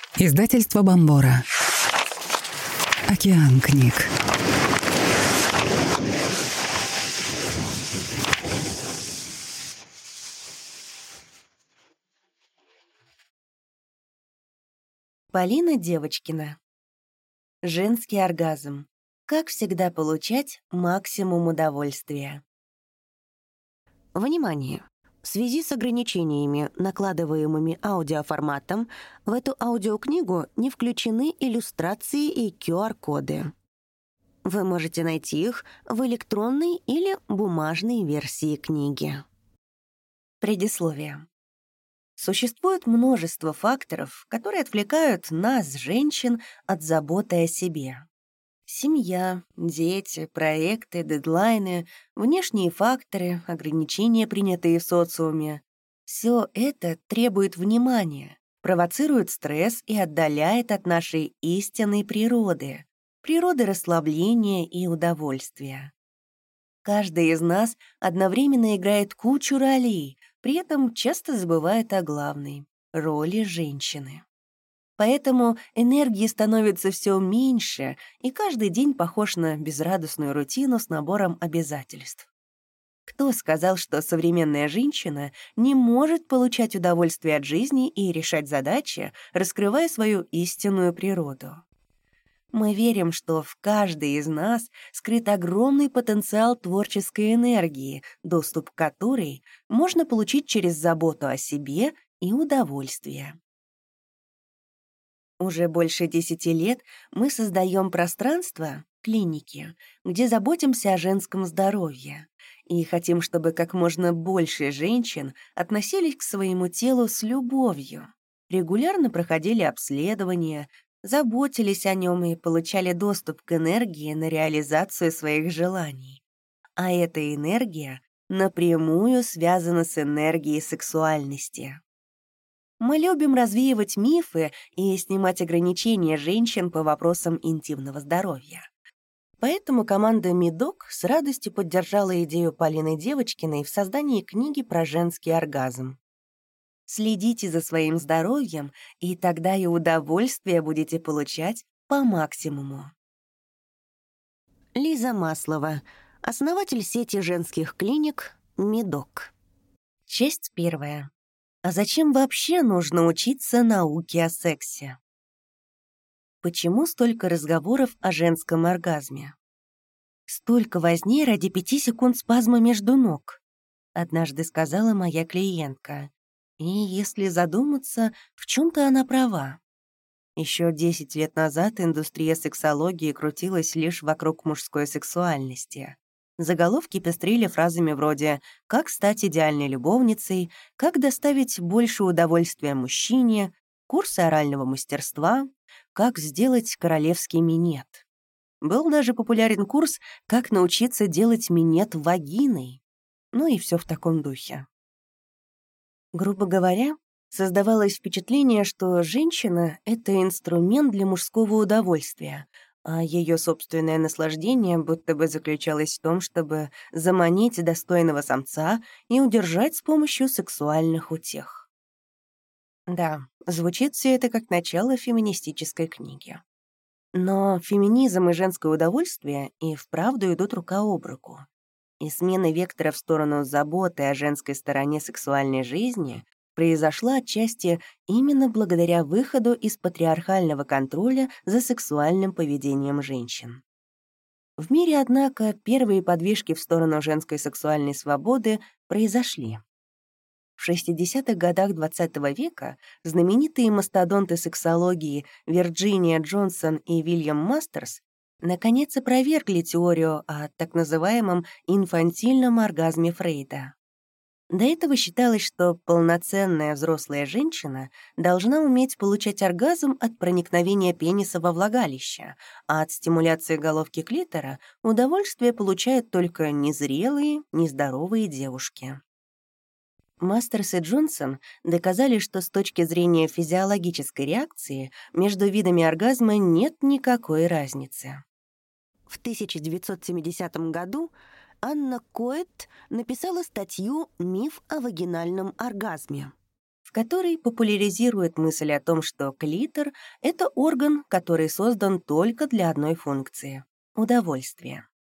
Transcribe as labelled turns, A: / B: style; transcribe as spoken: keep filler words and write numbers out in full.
A: Издательство Бомбора. Океан книг.
B: Полина Девочкина. Женский оргазм. Как всегда получать максимум удовольствия. Внимание! В связи с ограничениями, накладываемыми аудиоформатом, в эту аудиокнигу не включены иллюстрации и ку ар-коды. Вы можете найти их в электронной или бумажной версии книги. Предисловие. Существует множество факторов, которые отвлекают нас, женщин, от заботы о себе. Семья, дети, проекты, дедлайны, внешние факторы, ограничения, принятые в социуме. Все это требует внимания, провоцирует стресс и отдаляет от нашей истинной природы, природы расслабления и удовольствия. Каждый из нас одновременно играет кучу ролей, при этом часто забывает о главной — роли женщины. Поэтому энергии становится все меньше, и каждый день похож на безрадостную рутину с набором обязательств. Кто сказал, что современная женщина не может получать удовольствие от жизни и решать задачи, раскрывая свою истинную природу? Мы верим, что в каждой из нас скрыт огромный потенциал творческой энергии, доступ к которой можно получить через заботу о себе и удовольствие. Уже больше десяти лет мы создаем пространство, клиники, где заботимся о женском здоровье, и хотим, чтобы как можно больше женщин относились к своему телу с любовью, регулярно проходили обследования, заботились о нем и получали доступ к энергии на реализацию своих желаний. А эта энергия напрямую связана с энергией сексуальности. Мы любим развеивать мифы и снимать ограничения женщин по вопросам интимного здоровья. Поэтому команда Медок с радостью поддержала идею Полины Девочкиной в создании книги про женский оргазм. Следите за своим здоровьем, и тогда и удовольствие будете получать по максимуму. Лиза Маслова, основатель сети женских клиник Медок. Часть первая. А зачем вообще нужно учиться науке о сексе? Почему столько разговоров о женском оргазме? Столько возни ради пяти секунд спазма между ног, однажды сказала моя клиентка. И если задуматься, в чем-то она права. Еще десять лет назад индустрия сексологии крутилась лишь вокруг мужской сексуальности. Заголовки пестрили фразами вроде «как стать идеальной любовницей», «как доставить больше удовольствия мужчине», «курсы орального мастерства», «как сделать королевский минет». Был даже популярен курс «как научиться делать минет вагиной». Ну и все в таком духе. Грубо говоря, создавалось впечатление, что женщина — это инструмент для мужского удовольствия, а ее собственное наслаждение будто бы заключалось в том, чтобы заманить достойного самца и удержать с помощью сексуальных утех. Да, звучит все это как начало феминистической книги. Но феминизм и женское удовольствие и вправду идут рука об руку. И смена вектора в сторону заботы о женской стороне сексуальной жизни произошла отчасти именно благодаря выходу из патриархального контроля за сексуальным поведением женщин. В мире, однако, первые подвижки в сторону женской сексуальной свободы произошли. В шестидесятых годах двадцатого века знаменитые мастодонты сексологии Вирджиния Джонсон и Вильям Мастерс наконец опровергли теорию о так называемом инфантильном оргазме Фрейда. До этого считалось, что полноценная взрослая женщина должна уметь получать оргазм от проникновения пениса во влагалище, а от стимуляции головки клитора удовольствие получают только незрелые, нездоровые девушки. Мастерс и Джонсон доказали, что с точки зрения физиологической реакции между видами оргазма нет никакой разницы. В тысяча девятьсот семидесятом году Анна Коэт написала статью «Миф о вагинальном оргазме». в которой популяризирует мысль о том, что клитор — это орган, который создан только для одной функции — удовольствия.